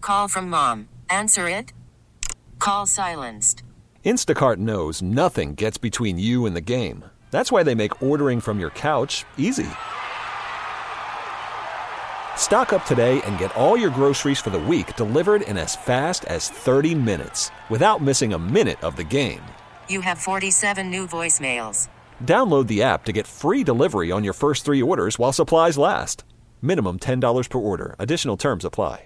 call from mom. Answer it. Call silenced. Instacart knows nothing gets between you and the game. That's why they make ordering from your couch easy. Stock up today and get all your groceries for the week delivered in as fast as 30 minutes without missing a minute of the game. You have 47 new voicemails. Download the app to get free delivery on your first 3 orders while supplies last. Minimum $10 per order. Additional terms apply.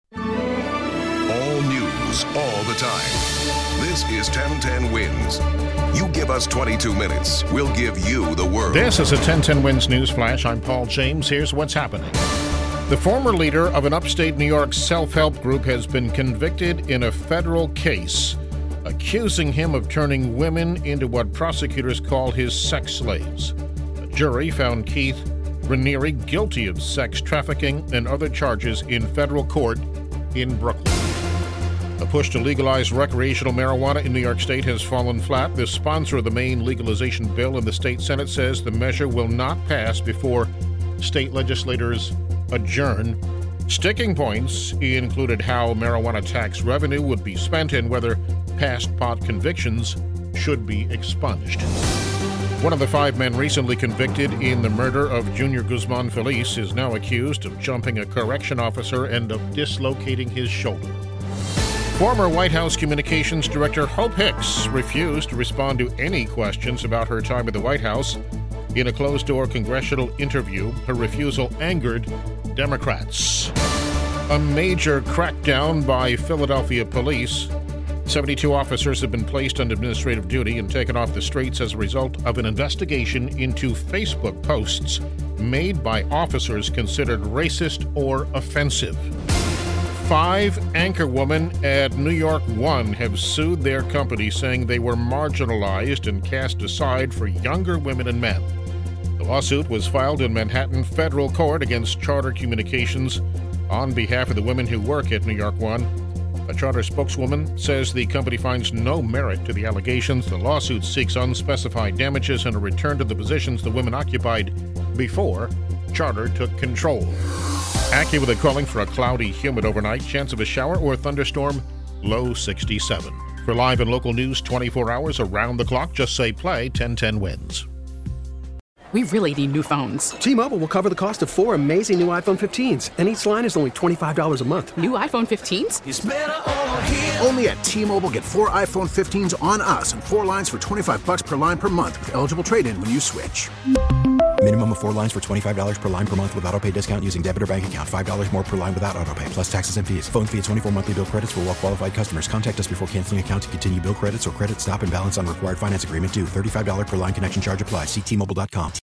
All news, all the time. This is 1010 Wins. You give us 22 minutes, we'll give you the world. This is a 1010 Wins News Flash. I'm Paul James. Here's what's happening. The former leader of an upstate New York self-help group has been convicted in a federal case, accusing him of turning women into what prosecutors call his sex slaves. A jury found Keith Raniere guilty of sex trafficking and other charges in federal court in Brooklyn. The push to legalize recreational marijuana in New York State has fallen flat. The sponsor of the Maine legalization bill in the state Senate says the measure will not pass before state legislators adjourn. Sticking points included how marijuana tax revenue would be spent and whether past pot convictions should be expunged. One of the 5 men recently convicted in the murder of Junior Guzman Feliz is now accused of jumping a correction officer and of dislocating his shoulder. Former White House Communications Director Hope Hicks refused to respond to any questions about her time at the White House. In a closed-door congressional interview, her refusal angered Democrats. A major crackdown by Philadelphia police. 72 officers have been placed on administrative duty and taken off the streets as a result of an investigation into Facebook posts made by officers considered racist or offensive. 5 anchorwomen at New York One have sued their company, saying they were marginalized and cast aside for younger women and men. The lawsuit was filed in Manhattan federal court against Charter Communications on behalf of the women who work at New York One. A Charter spokeswoman says the company finds no merit to the allegations. The lawsuit seeks unspecified damages and a return to the positions the women occupied before Charter took control. AccuWeather calling for a cloudy, humid overnight. Chance of a shower or thunderstorm, low 67. For live and local news 24 hours around the clock, just say play 1010 Wins. We really need new phones. T-Mobile will cover the cost of 4 amazing new iPhone 15s, and each line is only $25 a month. New iPhone 15s? It's better over here. Only at T-Mobile, get 4 iPhone 15s on us and 4 lines for $25 per line per month with eligible trade-in when you switch. Minimum of 4 lines for $25 per line per month with autopay discount using debit or bank account. $5 more per line without autopay, plus taxes and fees. Phone fee at 24 monthly bill credits for well-qualified customers. Contact us before canceling account to continue bill credits or credit stop and balance on required finance agreement due. $35 per line connection charge applies. See T-Mobile.com.